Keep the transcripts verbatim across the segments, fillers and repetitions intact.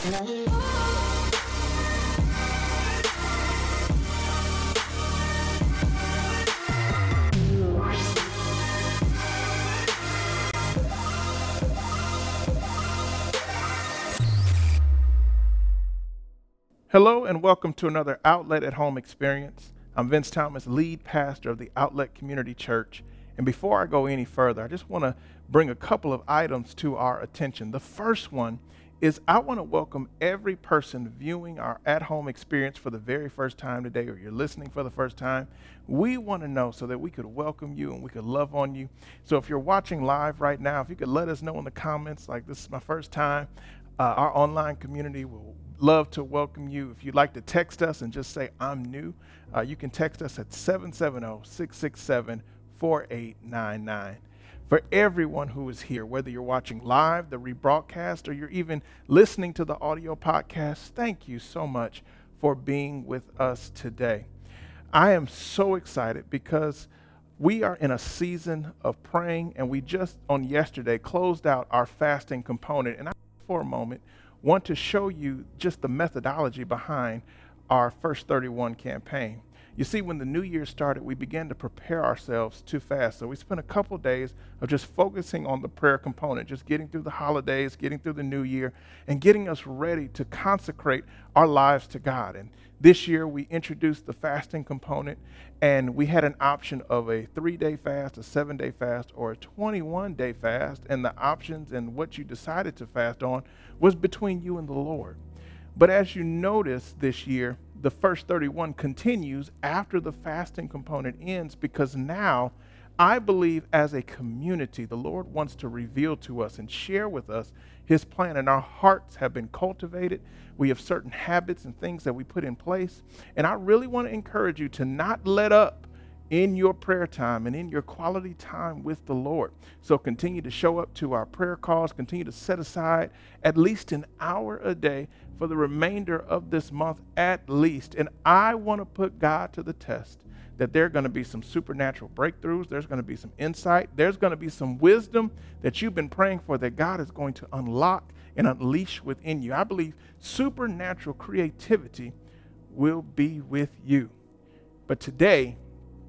Hello and welcome to another Outlet at Home experience. I'm Vince Thomas, lead pastor of the Outlet Community Church. And before I go any further, I just want to bring a couple of items to our attention. The first one is I want to welcome every person viewing our at-home experience for the very first time today, or you're listening for the first time. We want to know so that we could welcome you and we could love on you. So if you're watching live right now, if you could let us know in the comments, like, this is my first time, uh, our online community will love to welcome you. If you'd like to text us and just say, I'm new, uh, you can text us at seven seven zero, six six seven, four eight nine nine. For everyone who is here, whether you're watching live, the rebroadcast, or you're even listening to the audio podcast, thank you so much for being with us today. I am so excited because we are in a season of praying, and we just on yesterday closed out our fasting component. And I, for a moment, want to show you just the methodology behind our First thirty-one campaign. You see, when the new year started, we began to prepare ourselves to fast. So we spent a couple days of just focusing on the prayer component, just getting through the holidays, getting through the new year, and getting us ready to consecrate our lives to God. And this year, we introduced the fasting component, and we had an option of a three-day fast, a seven-day fast, or a twenty-one-day fast. And the options and what you decided to fast on was between you and the Lord. But as you notice this year, the First thirty-one continues after the fasting component ends, because now I believe as a community, the Lord wants to reveal to us and share with us his plan, and our hearts have been cultivated. We have certain habits and things that we put in place. And I really want to encourage you to not let up in your prayer time and in your quality time with the Lord. So continue to show up to our prayer calls, continue to set aside at least an hour a day for the remainder of this month at least. And I want to put God to the test that there are going to be some supernatural breakthroughs. There's going to be some insight. There's going to be some wisdom that you've been praying for that God is going to unlock and unleash within you. I believe supernatural creativity will be with you. But today,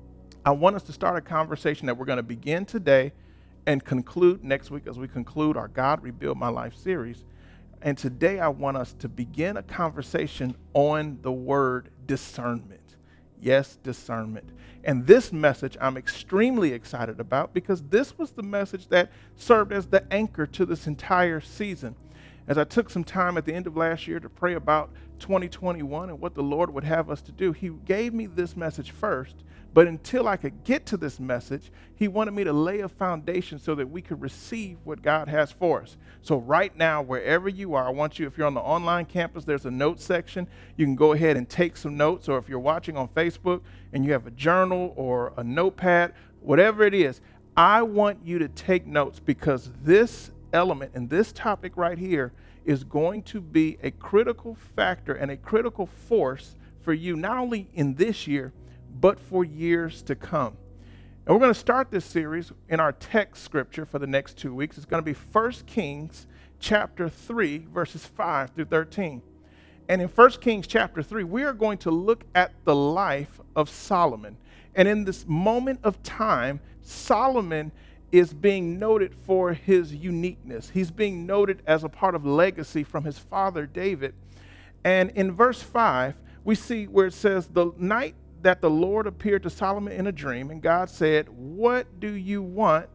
I want us to start a conversation that we're going to begin today and conclude next week as we conclude our God Rebuild My Life series. And today I want us to begin a conversation on the word discernment. Yes, discernment. And this message I'm extremely excited about, because this was the message that served as the anchor to this entire season. As I took some time at the end of last year to pray about twenty twenty-one and what the Lord would have us to do, he gave me this message first. But until I could get to this message, he wanted me to lay a foundation so that we could receive what God has for us. So right now, wherever you are, I want you, if you're on the online campus, there's a notes section. You can go ahead and take some notes. Or if you're watching on Facebook and you have a journal or a notepad, whatever it is, I want you to take notes, because this element and this topic right here is going to be a critical factor and a critical force for you, not only in this year, but for years to come. And we're going to start this series in our text scripture for the next two weeks. It's going to be First Kings chapter three, verses five through thirteen. And in First Kings chapter three, we are going to look at the life of Solomon. And in this moment of time, Solomon is being noted for his uniqueness. He's being noted as a part of legacy from his father David. And in verse five, we see where it says, the night that the Lord appeared to Solomon in a dream, and God said, what do you want?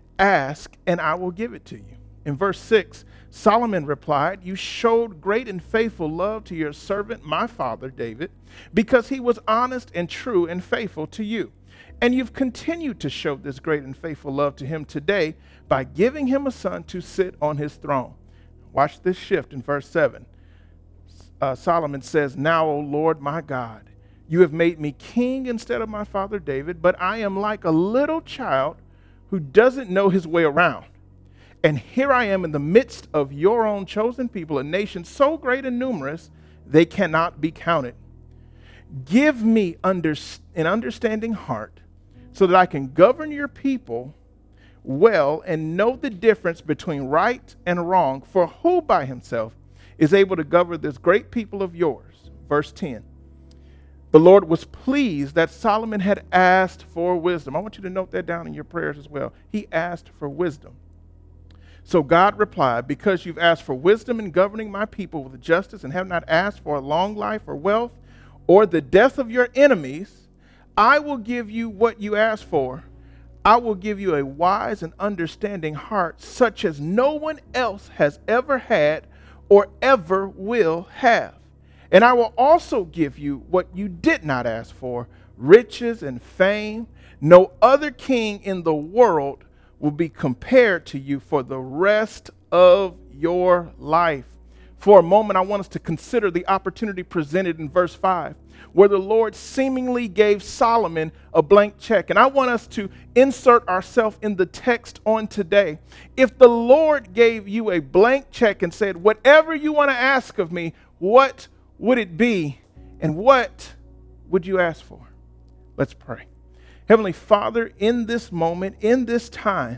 Ask, and I will give it to you. In verse six, Solomon replied, you showed great and faithful love to your servant, my father David, because he was honest and true and faithful to you. And you've continued to show this great and faithful love to him today by giving him a son to sit on his throne. Watch this shift in verse seven. Uh, Solomon says, now, O Lord, my God, you have made me king instead of my father David, but I am like a little child who doesn't know his way around. And here I am in the midst of your own chosen people, a nation so great and numerous, they cannot be counted. Give me under, an understanding heart so that I can govern your people well and know the difference between right and wrong. For who by himself is able to govern this great people of yours. Verse ten. The Lord was pleased that Solomon had asked for wisdom. I want you to note that down in your prayers as well. He asked for wisdom. So God replied, because you've asked for wisdom in governing my people with justice and have not asked for a long life or wealth or the death of your enemies, I will give you what you asked for. I will give you a wise and understanding heart such as no one else has ever had or ever will have. And I will also give you what you did not ask for, riches and fame. No other king in the world will be compared to you for the rest of your life. For a moment, I want us to consider the opportunity presented in verse five, where the Lord seemingly gave Solomon a blank check. And I want us to insert ourselves in the text on today. If the Lord gave you a blank check and said, whatever you want to ask of me, what would it be? And what would you ask for? Let's pray. Heavenly Father, in this moment, in this time,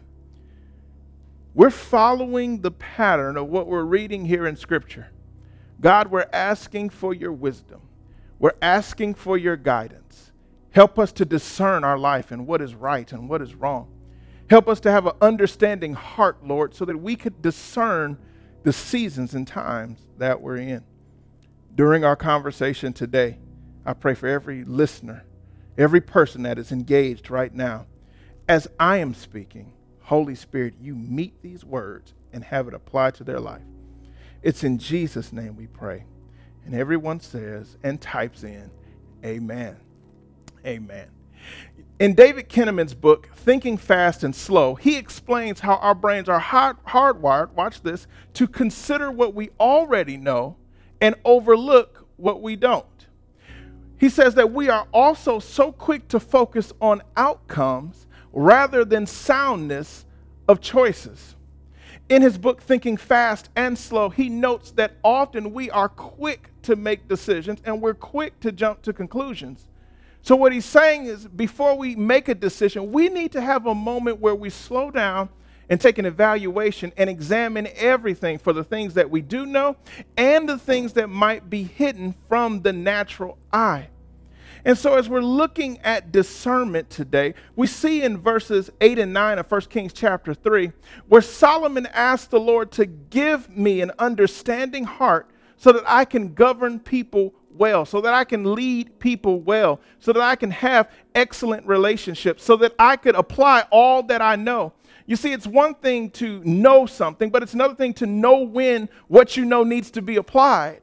we're following the pattern of what we're reading here in Scripture. God, we're asking for your wisdom. We're asking for your guidance. Help us to discern our life and what is right and what is wrong. Help us to have an understanding heart, Lord, so that we could discern the seasons and times that we're in. During our conversation today, I pray for every listener, every person that is engaged right now. As I am speaking, Holy Spirit, you meet these words and have it applied to their life. It's in Jesus' name we pray. And everyone says and types in, amen. Amen. In David Kinnaman's book, Thinking Fast and Slow, he explains how our brains are hard, hardwired, watch this, to consider what we already know and overlook what we don't. He says that we are also so quick to focus on outcomes rather than soundness of choices. In his book, Thinking Fast and Slow, he notes that often we are quick to make decisions and we're quick to jump to conclusions. So what he's saying is, before we make a decision, we need to have a moment where we slow down and take an evaluation and examine everything for the things that we do know and the things that might be hidden from the natural eye. And so as we're looking at discernment today, we see in verses eight and nine of First Kings chapter three, where Solomon asked the Lord to give me an understanding heart so that I can govern people well, so that I can lead people well, so that I can have excellent relationships, so that I could apply all that I know. You see, it's one thing to know something, but it's another thing to know when what you know needs to be applied.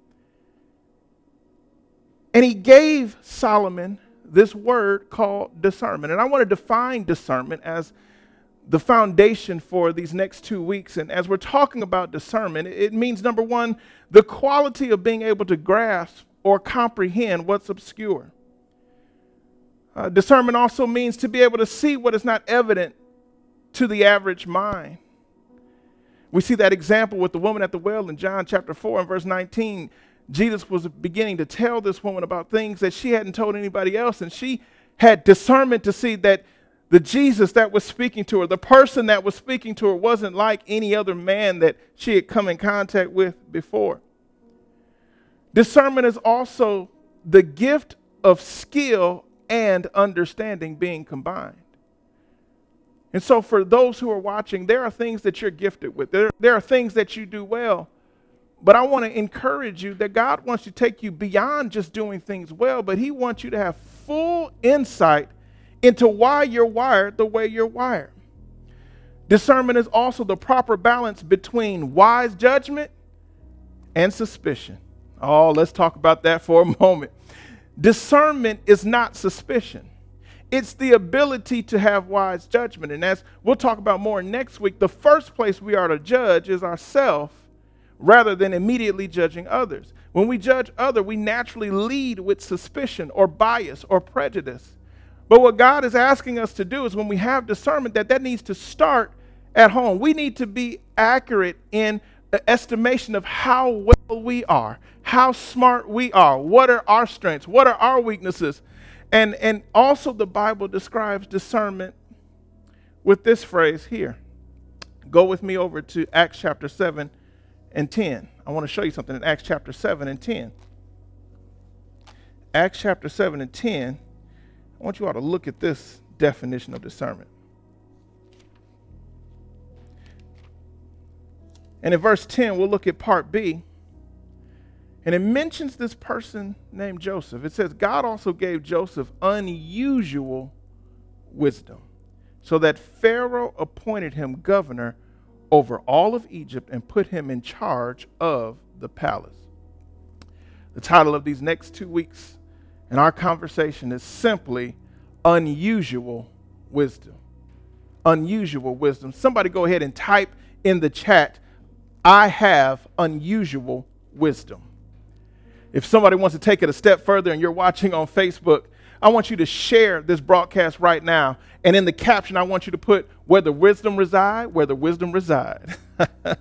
And he gave Solomon this word called discernment. And I want to define discernment as the foundation for these next two weeks. And as we're talking about discernment, it means, number one, the quality of being able to grasp or comprehend what's obscure. Uh, discernment also means to be able to see what is not evident to the average mind. We see that example with the woman at the well in John chapter four and verse nineteen. Jesus was beginning to tell this woman about things that she hadn't told anybody else, and she had discernment to see that the Jesus that was speaking to her, the person that was speaking to her, wasn't like any other man that she had come in contact with before. Discernment is also the gift of skill and understanding being combined. And so for those who are watching, there are things that you're gifted with. There, there are things that you do well. But I want to encourage you that God wants to take you beyond just doing things well, but he wants you to have full insight into why you're wired the way you're wired. Discernment is also the proper balance between wise judgment and suspicion. Oh, let's talk about that for a moment. Discernment is not suspicion. It's the ability to have wise judgment. And as we'll talk about more next week, the first place we are to judge is ourselves rather than immediately judging others. When we judge others, we naturally lead with suspicion or bias or prejudice. But what God is asking us to do is, when we have discernment, that that needs to start at home. We need to be accurate in the estimation of how well we are, how smart we are, what are our strengths, what are our weaknesses. And, and also the Bible describes discernment with this phrase here. Go with me over to Acts chapter seven and ten. I want to show you something in Acts chapter seven and ten. Acts chapter seven and ten. I want you all to look at this definition of discernment. And in verse ten, we'll look at part B. And it mentions this person named Joseph. It says, God also gave Joseph unusual wisdom, so that Pharaoh appointed him governor over all of Egypt and put him in charge of the palace. The title of these next two weeks in our conversation is simply Unusual Wisdom. Unusual wisdom. Somebody go ahead and type in the chat, I have unusual wisdom. If somebody wants to take it a step further and you're watching on Facebook, I want you to share this broadcast right now. And in the caption, I want you to put where the wisdom reside, where the wisdom reside. But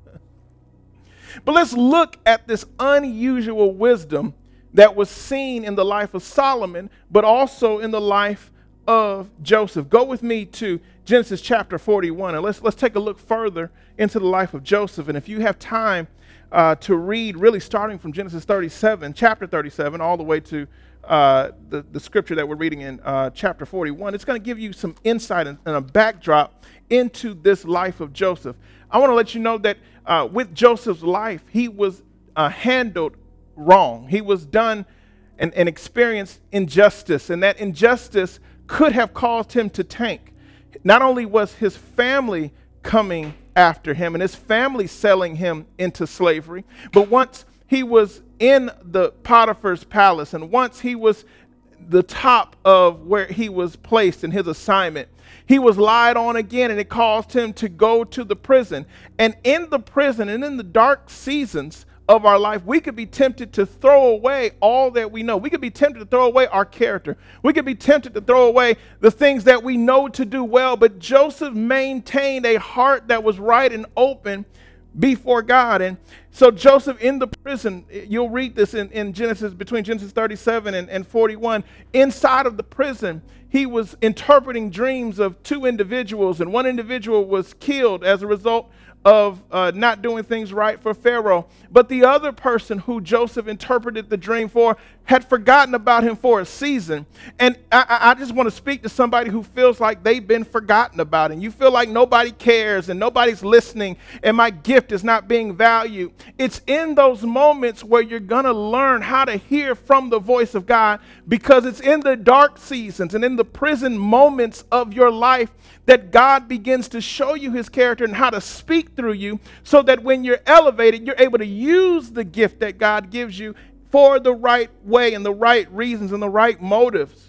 let's look at this unusual wisdom that was seen in the life of Solomon, but also in the life of Joseph. Go with me to Genesis chapter forty-one, and let's let's take a look further into the life of Joseph. And if you have time uh, to read, really starting from Genesis thirty-seven, chapter thirty-seven, all the way to uh, the, the scripture that we're reading in uh, chapter forty-one, it's going to give you some insight and, and a backdrop into this life of Joseph. I want to let you know that uh, with Joseph's life, he was uh, handled wrong. He was done and, and experienced injustice, and that injustice could have caused him to tank. Not only was his family coming after him and his family selling him into slavery, but once he was in the Potiphar's palace and once he was the top of where he was placed in his assignment, he was lied on again, and it caused him to go to the prison. And in the prison and in the dark seasons of our life, we could be tempted to throw away all that we know. We could be tempted to throw away our character. We could be tempted to throw away the things that we know to do well. But Joseph maintained a heart that was right and open before God. And so Joseph in the prison, you'll read this in, in Genesis, between Genesis thirty-seven and, and forty-one. Inside of the prison, he was interpreting dreams of two individuals, and one individual was killed as a result of uh, not doing things right for Pharaoh. But the other person who Joseph interpreted the dream for had forgotten about him for a season. And I, I just want to speak to somebody who feels like they've been forgotten about, and you feel like nobody cares and nobody's listening and my gift is not being valued. It's in those moments where you're going to learn how to hear from the voice of God, because it's in the dark seasons and in the prison moments of your life that God begins to show you his character and how to speak through you, so that when you're elevated, you're able to use the gift that God gives you for the right way and the right reasons and the right motives.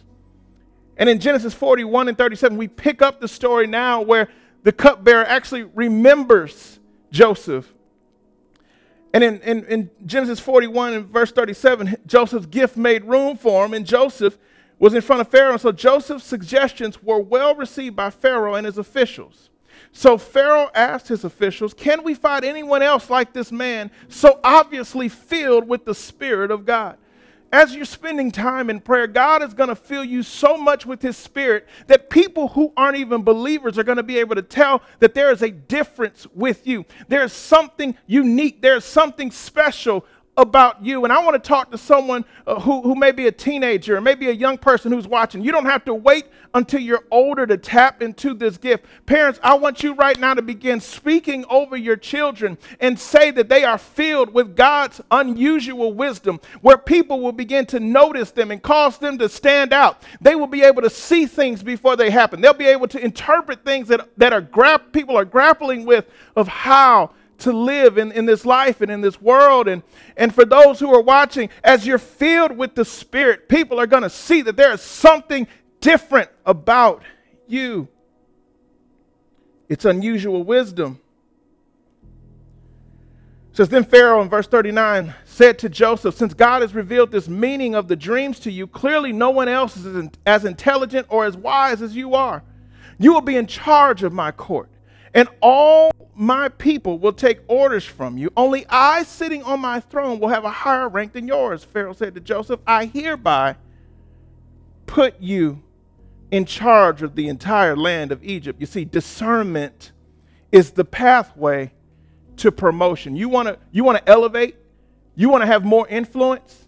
And in Genesis forty-one and thirty-seven, we pick up the story now where the cupbearer actually remembers Joseph. And in, in, in Genesis forty-one and verse thirty-seven, Joseph's gift made room for him, and Joseph was in front of Pharaoh. So Joseph's suggestions were well received by Pharaoh and his officials. So Pharaoh asked his officials, can we find anyone else like this man, so obviously filled with the Spirit of God? As you're spending time in prayer, God is going to fill you so much with his Spirit that people who aren't even believers are going to be able to tell that there is a difference with you. There's something unique. There's something special about you. And I want to talk to someone uh, who, who may be a teenager or maybe a young person who's watching. You don't have to wait until you're older to tap into this gift. Parents, I want you right now to begin speaking over your children and say that they are filled with God's unusual wisdom, where people will begin to notice them and cause them to stand out. They will be able to see things before they happen. They'll be able to interpret things that, that are gra- people are grappling with, of how to live in, in this life and in this world. And, and for those who are watching, as you're filled with the Spirit, people are going to see that there is something different about you. It's unusual wisdom. It says, then Pharaoh in verse thirty-nine said to Joseph, since God has revealed this meaning of the dreams to you, clearly no one else is as intelligent or as wise as you are. You will be in charge of my court, and all my people will take orders from you. Only I, sitting on my throne, will have a higher rank than yours. Pharaoh said to Joseph, I hereby put you in charge of the entire land of Egypt. You see, discernment is the pathway to promotion. You want to you want to elevate? You want to have more influence?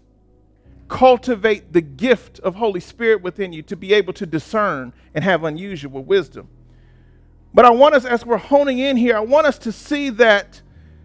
Cultivate the gift of Holy Spirit within you to be able to discern and have unusual wisdom. But I want us, as we're honing in here, I want us to see that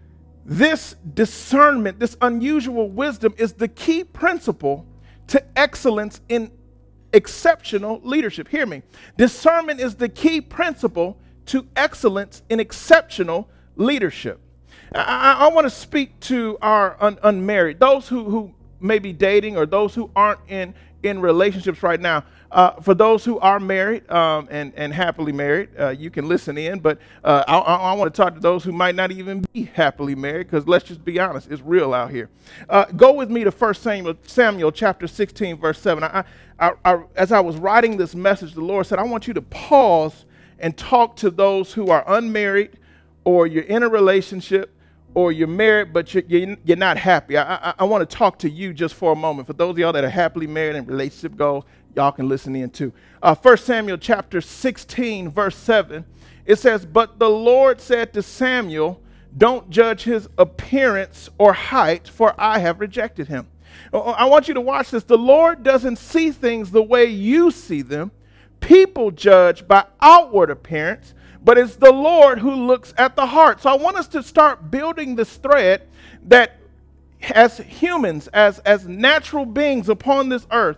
this discernment, this unusual wisdom is the key principle to excellence in exceptional leadership. Hear me. Discernment is the key principle to excellence in exceptional leadership. I, I, I want to speak to our un, unmarried, those who, who may be dating or those who aren't in, in relationships right now. Uh, for those who are married um, and, and happily married, uh, you can listen in. But uh, I, I, I want to talk to those who might not even be happily married, because let's just be honest, it's real out here. Uh, go with me to First Samuel, Samuel chapter sixteen, verse seven. I, I, I, as I was writing this message, the Lord said, I want you to pause and talk to those who are unmarried, or you're in a relationship, or you're married, but you're, you're, you're not happy. I, I, I want to talk to you just for a moment. For those of y'all that are happily married and relationship goals, y'all can listen in too. Uh, First Samuel chapter sixteen, verse seven, it says, but the Lord said to Samuel, don't judge his appearance or height, for I have rejected him. I want you to watch this. The Lord doesn't see things the way you see them. People judge by outward appearance, but it's the Lord who looks at the heart. So I want us to start building this thread that as humans, as, as natural beings upon this earth,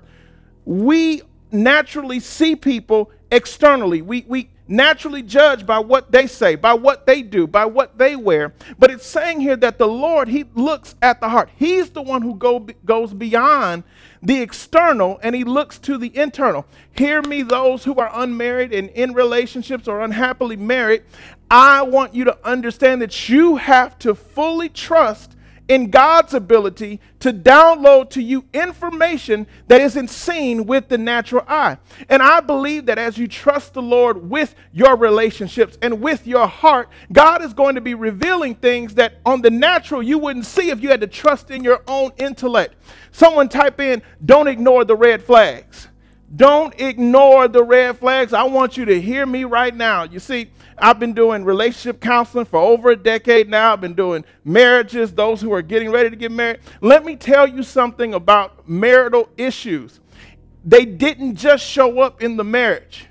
we naturally see people externally. We, we naturally judge by what they say, by what they do, by what they wear. But it's saying here that the Lord, he looks at the heart. He's the one who go, goes beyond the external, and he looks to the internal. Hear me, those who are unmarried and in relationships or unhappily married. I want you to understand that you have to fully trust in God's ability to download to you information that isn't seen with the natural eye. And I believe that as you trust the Lord with your relationships and with your heart, God is going to be revealing things that on the natural you wouldn't see if you had to trust in your own intellect. Someone type in, don't ignore the red flags. Don't ignore the red flags. I want you to hear me right now. You see, I've been doing relationship counseling for over a decade now. I've been doing marriages, those who are getting ready to get married. Let me tell you something about marital issues. They didn't just show up in the marriage.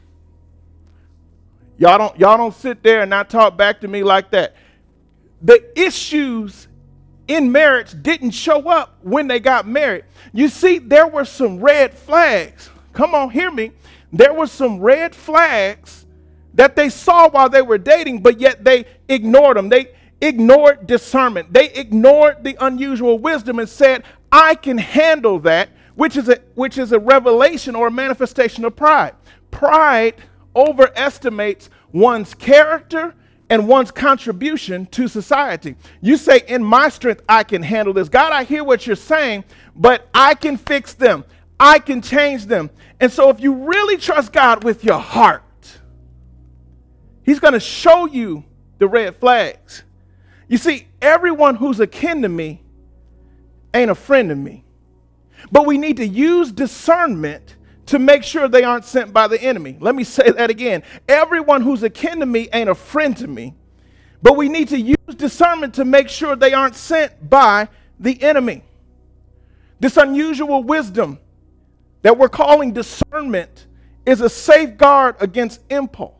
Y'all don't, y'all don't sit there and not talk back to me like that. The issues in marriage didn't show up when they got married. You see, there were some red flags. Come on, hear me. There were some red flags that they saw while they were dating, but yet they ignored them. They ignored discernment. They ignored the unusual wisdom and said, I can handle that, which is a, which is a revelation or a manifestation of pride. Pride overestimates one's character and one's contribution to society. You say, in my strength, I can handle this. God, I hear what you're saying, but I can fix them. I can change them. And so if you really trust God with your heart, he's going to show you the red flags. You see, everyone who's akin to me ain't a friend of me. But we need to use discernment to make sure they aren't sent by the enemy. Let me say that again. Everyone who's akin to me ain't a friend to me. But we need to use discernment to make sure they aren't sent by the enemy. This unusual wisdom that we're calling discernment is a safeguard against impulse.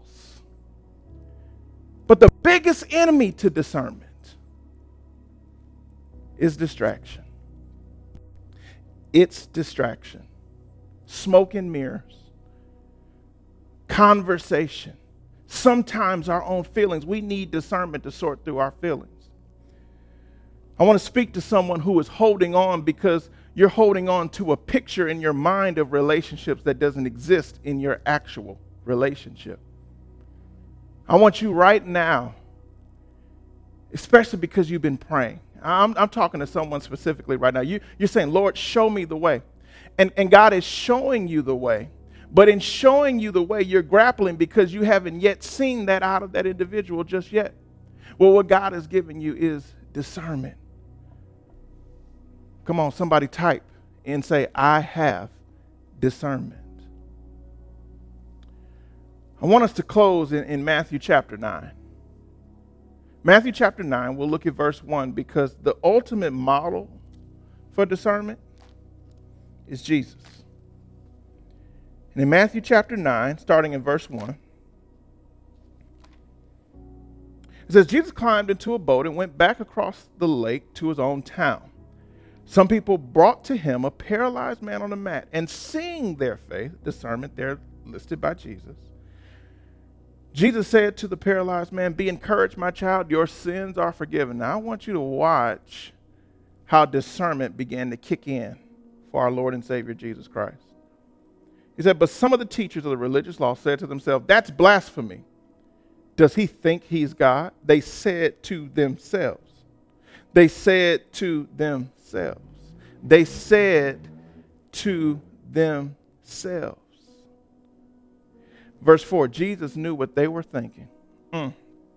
But the biggest enemy to discernment is distraction. It's distraction. Smoke and mirrors. Conversation. Sometimes our own feelings. We need discernment to sort through our feelings. I want to speak to someone who is holding on because you're holding on to a picture in your mind of relationships that doesn't exist in your actual relationship. I want you right now, especially because you've been praying. I'm, I'm talking to someone specifically right now. You, you're saying, Lord, show me the way. And, and God is showing you the way. But in showing you the way, you're grappling because you haven't yet seen that out of that individual just yet. Well, what God has given you is discernment. Come on, somebody type and say, I have discernment. I want us to close in, in Matthew chapter nine. Matthew chapter nine, we'll look at verse one because the ultimate model for discernment is Jesus. And in Matthew chapter nine, starting in verse one, it says, Jesus climbed into a boat and went back across the lake to his own town. Some people brought to him a paralyzed man on a mat, and seeing their faith, discernment there listed by Jesus, Jesus said to the paralyzed man, "Be encouraged, my child, your sins are forgiven." Now I want you to watch how discernment began to kick in for our Lord and Savior Jesus Christ. He said, but some of the teachers of the religious law said to themselves, "That's blasphemy. Does he think he's God?" They said to themselves. They said to themselves. They said to themselves. Verse four, Jesus knew what they were thinking. Mm.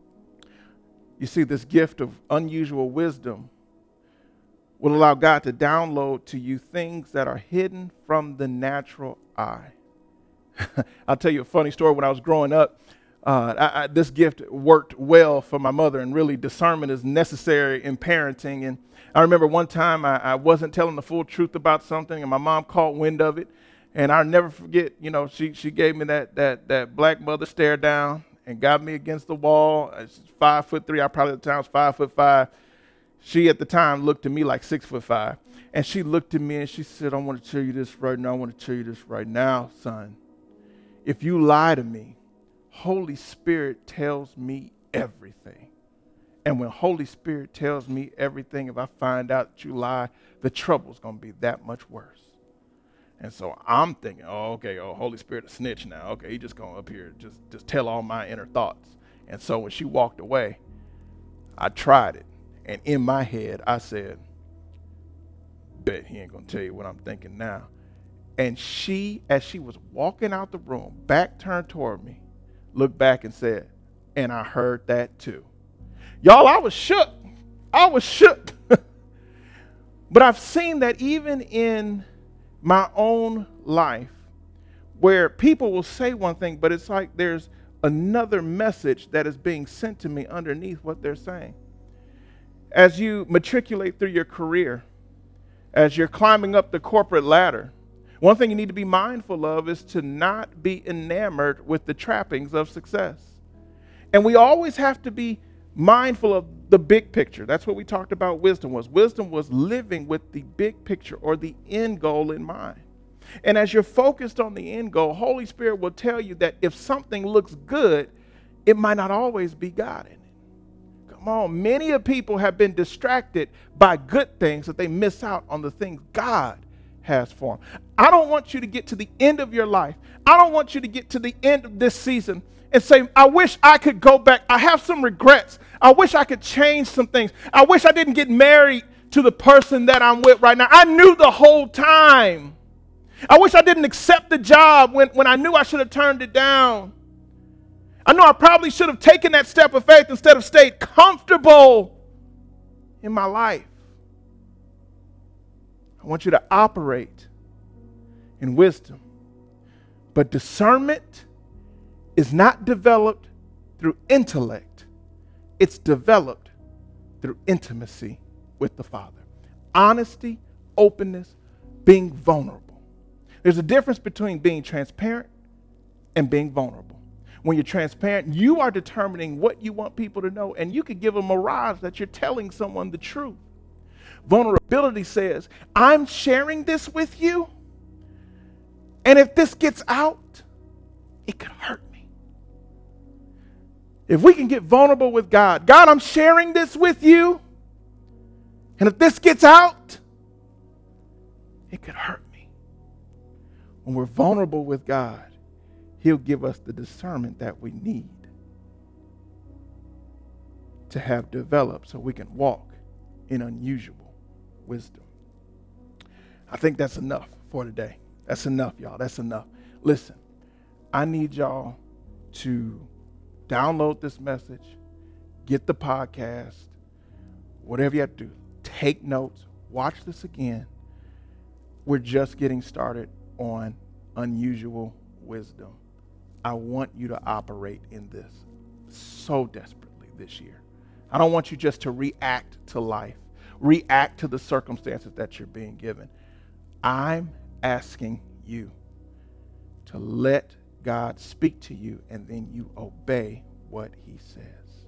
You see, this gift of unusual wisdom will allow God to download to you things that are hidden from the natural eye. I'll tell you a funny story. When I was growing up, uh, I, I, this gift worked well for my mother, and really discernment is necessary in parenting. And I remember one time I, I wasn't telling the full truth about something, and my mom caught wind of it. And I'll never forget, you know, she she gave me that that that black mother stare down and got me against the wall. She's five foot three. I probably at the time was five foot five. She at the time looked at me like six foot five. And she looked at me and she said, "I want to tell you this right now. I want to tell you this right now, son. If you lie to me, Holy Spirit tells me everything. And when Holy Spirit tells me everything, if I find out that you lie, the trouble's going to be that much worse." And so I'm thinking, oh, okay, oh, Holy Spirit a snitch now. Okay, he just going up here, just, just tell all my inner thoughts. And so when she walked away, I tried it. And in my head, I said, bet he ain't going to tell you what I'm thinking now. And she, as she was walking out the room, back turned toward me, looked back and said, "And I heard that too." Y'all, I was shook. I was shook. But I've seen that even in my own life, where people will say one thing, but it's like there's another message that is being sent to me underneath what they're saying. As you matriculate through your career, as you're climbing up the corporate ladder, one thing you need to be mindful of is to not be enamored with the trappings of success. And we always have to be mindful of the big picture. That's what we talked about wisdom was. Wisdom was living with the big picture or the end goal in mind. And as you're focused on the end goal, Holy Spirit will tell you that if something looks good, it might not always be God in it. Come on, many of people have been distracted by good things that they miss out on the things God has for them. I don't want you to get to the end of your life. I don't want you to get to the end of this season and say, "I wish I could go back. I have some regrets. I wish I could change some things. I wish I didn't get married to the person that I'm with right now. I knew the whole time. I wish I didn't accept the job when, when I knew I should have turned it down. I know I probably should have taken that step of faith instead of stayed comfortable in my life." I want you to operate in wisdom. But discernment is not developed through intellect. It's developed through intimacy with the Father. Honesty, openness, being vulnerable. There's a difference between being transparent and being vulnerable. When you're transparent, you are determining what you want people to know, and you could give a mirage that you're telling someone the truth. Vulnerability says, "I'm sharing this with you, and if this gets out, it could hurt me." If we can get vulnerable with God, "God, I'm sharing this with you, and if this gets out, it could hurt me." When we're vulnerable with God, He'll give us the discernment that we need to have developed so we can walk in unusual wisdom. I think that's enough for today. That's enough, y'all. That's enough. Listen, I need y'all to download this message, get the podcast, whatever you have to do. Take notes. Watch this again. We're just getting started on unusual wisdom. I want you to operate in this so desperately this year. I don't want you just to react to life, react to the circumstances that you're being given. I'm asking you to let God speak to you, and then you obey what he says.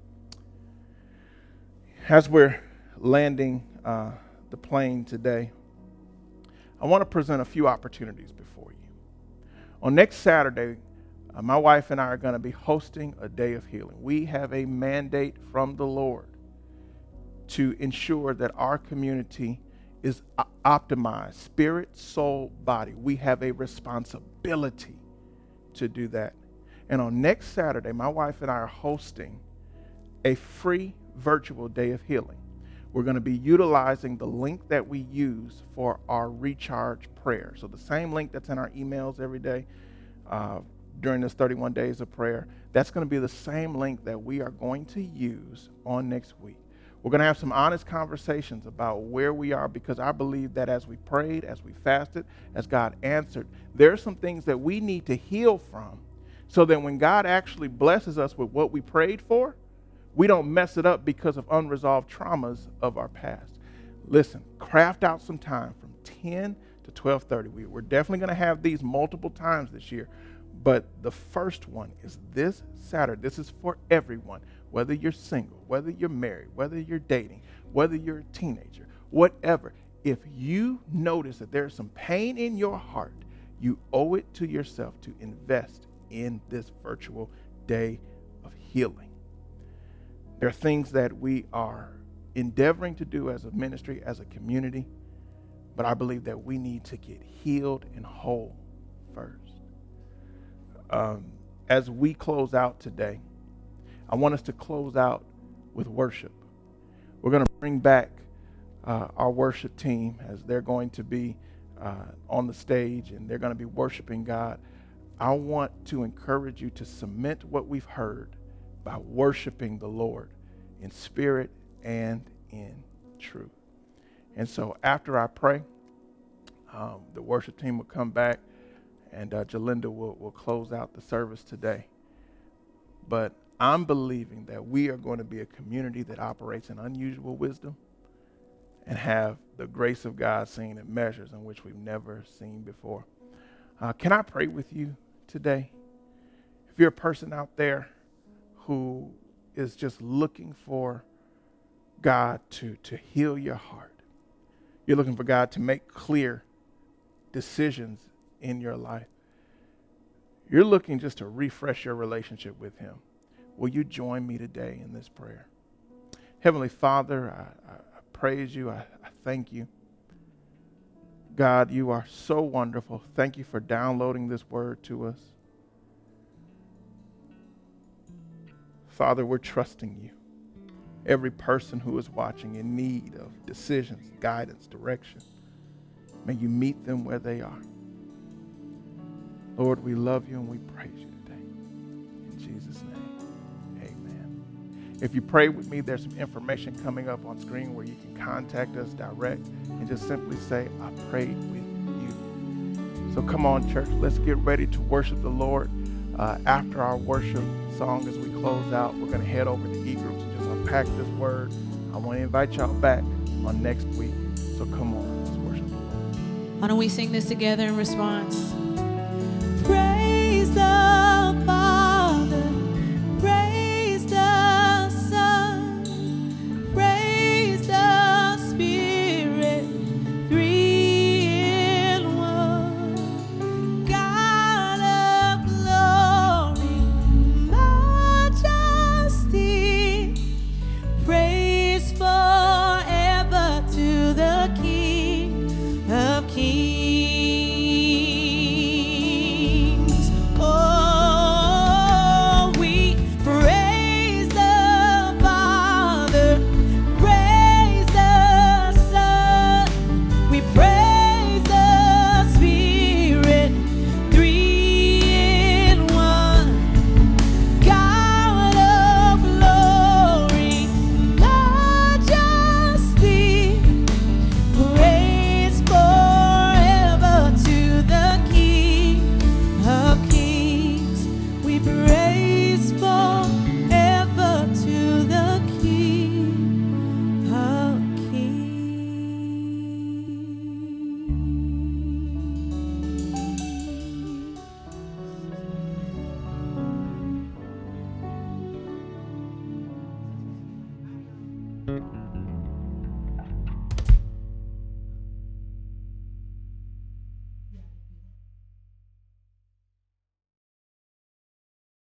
As we're landing uh, the plane today, I want to present a few opportunities before you. On next Saturday, uh, my wife and I are going to be hosting a day of healing. We have a mandate from the Lord to ensure that our community is optimized, spirit, soul, body. We have a responsibility to do that. And on next Saturday, my wife and I are hosting a free virtual day of healing. We're going to be utilizing the link that we use for our recharge prayer. So the same link that's in our emails every day uh, during this thirty-one days of prayer, that's going to be the same link that we are going to use on next week. We're going to have some honest conversations about where we are, because I believe that as we prayed, as we fasted, as God answered, there are some things that we need to heal from, so that when God actually blesses us with what we prayed for, we don't mess it up because of unresolved traumas of our past. Listen, craft out some time from ten to twelve thirty. We, we're definitely going to have these multiple times this year, but the first one is this Saturday. This is for everyone, whether you're single, whether you're married, whether you're dating, whether you're a teenager, whatever. If you notice that there's some pain in your heart, you owe it to yourself to invest in this virtual day of healing. There are things that we are endeavoring to do as a ministry, as a community, but I believe that we need to get healed and whole first. Um, as we close out today, I want us to close out with worship. We're going to bring back uh, our worship team, as they're going to be uh, on the stage, and they're going to be worshiping God. I want to encourage you to cement what we've heard by worshiping the Lord in spirit and in truth. And so after I pray, um, the worship team will come back, and uh, Jalinda will, will close out the service today. But I'm believing that we are going to be a community that operates in unusual wisdom and have the grace of God seen in measures in which we've never seen before. Uh, can I pray with you today? If you're a person out there who is just looking for God to, to heal your heart, you're looking for God to make clear decisions in your life, you're looking just to refresh your relationship with him, will you join me today in this prayer? Heavenly Father, I, I, I praise you. I, I thank you. God, you are so wonderful. Thank you for downloading this word to us. Father, we're trusting you. Every person who is watching in need of decisions, guidance, direction, may you meet them where they are. Lord, we love you and we praise you today. In Jesus' name, amen. If you pray with me, there's some information coming up on screen where you can contact us direct and just simply say, I prayed with you. So come on, church, let's get ready to worship the Lord. Uh, after our worship song, as we close out, we're going to head over to e-groups and just unpack this word. I want to invite y'all back on next week. So come on, let's worship the Lord. Why don't we sing this together in response? Praise the Father, praise the Son, praise the Spirit, three in one. God of glory, majesty, praise forever to the King of Kings. you.